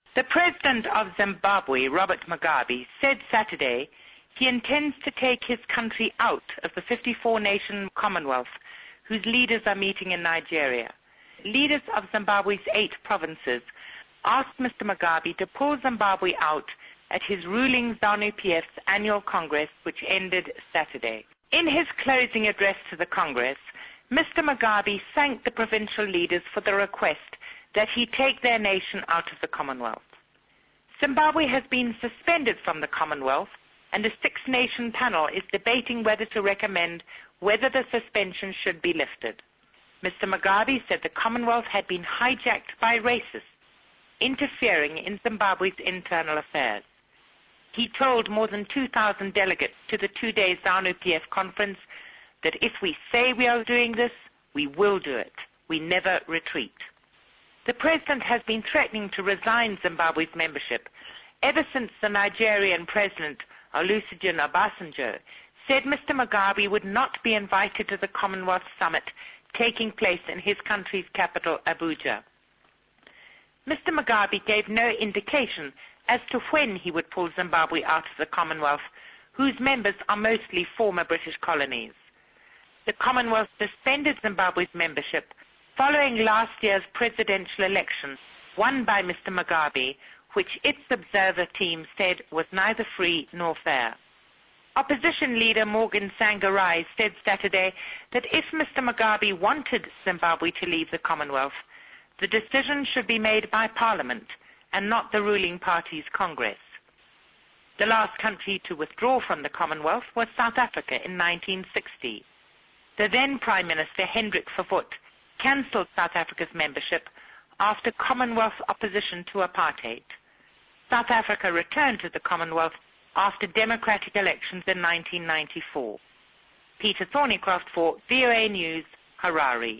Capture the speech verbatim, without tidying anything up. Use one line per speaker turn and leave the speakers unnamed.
The President of Zimbabwe, Robert Mugabe, said Saturday he intends to take his country out of the fifty-four nation Commonwealth, whose leaders are meeting in Nigeria. Leaders of Zimbabwe's eight provinces asked Mister Mugabe to pull Zimbabwe out at his ruling ZANU P F's annual Congress, which ended Saturday. In his closing address to the Congress, Mister Mugabe thanked the provincial leaders for the request that he take their nation out of the Commonwealth. Zimbabwe has been suspended from the Commonwealth, and a six-nation panel is debating whether to recommend whether the suspension should be lifted. Mister Mugabe said the Commonwealth had been hijacked by racists, interfering in Zimbabwe's internal affairs. He told more than two thousand delegates to the two-day ZANU P F conference that if we say we are doing this, we will do it. We never retreat. The President has been threatening to resign Zimbabwe's membership ever since the Nigerian President, Olusegun Obasanjo, said Mister Mugabe would not be invited to the Commonwealth Summit taking place in his country's capital, Abuja. Mister Mugabe gave no indication as to when he would pull Zimbabwe out of the Commonwealth, whose members are mostly former British colonies. The Commonwealth suspended Zimbabwe's membership following last year's presidential election, won by Mister Mugabe, which its observer team said was neither free nor fair. Opposition leader Morgan Tsvangirai said Saturday that if Mister Mugabe wanted Zimbabwe to leave the Commonwealth, the decision should be made by Parliament and not the ruling party's Congress. The last country to withdraw from the Commonwealth was South Africa in nineteen sixty. The then Prime Minister Hendrik Verwoerd cancelled South Africa's membership after Commonwealth opposition to apartheid. South Africa returned to the Commonwealth after democratic elections in nineteen ninety-four. Peter Thornycroft for V O A News, Harare.